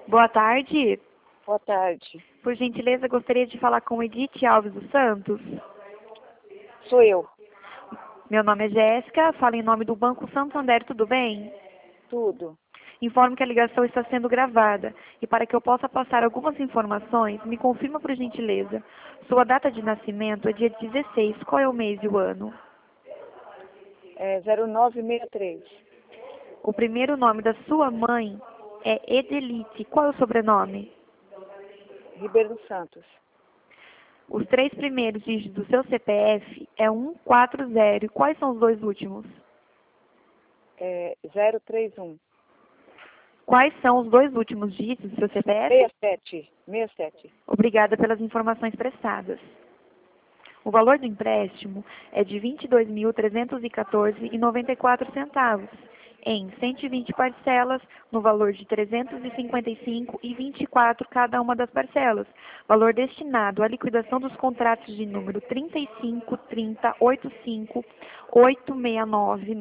Boa tarde. Boa tarde. Por gentileza, gostaria de falar com Edith Alves dos Santos. Sou eu. Meu nome é Jéssica, falo em nome do Banco Santander, tudo bem? Tudo. Informo que a ligação está sendo gravada e para que eu possa passar algumas informações, me confirma por gentileza. Sua data de nascimento é dia 16, qual é o mês e o ano? É 0963. O primeiro nome da sua mãe é Edelite, qual é o sobrenome? Ribeiro dos Santos. Os 3 primeiros dígitos do seu CPF é 140 e quais são os 2 últimos? 031. Quais são os 2 últimos dígitos do seu CPF? 67. Obrigada pelas informações prestadas. O valor do empréstimo é de R$ 22.314,94 em 120 parcelas, no valor de R$ 355,24 cada uma das parcelas. Valor destinado à liquidação dos contratos de número 35, 30, 85, 869,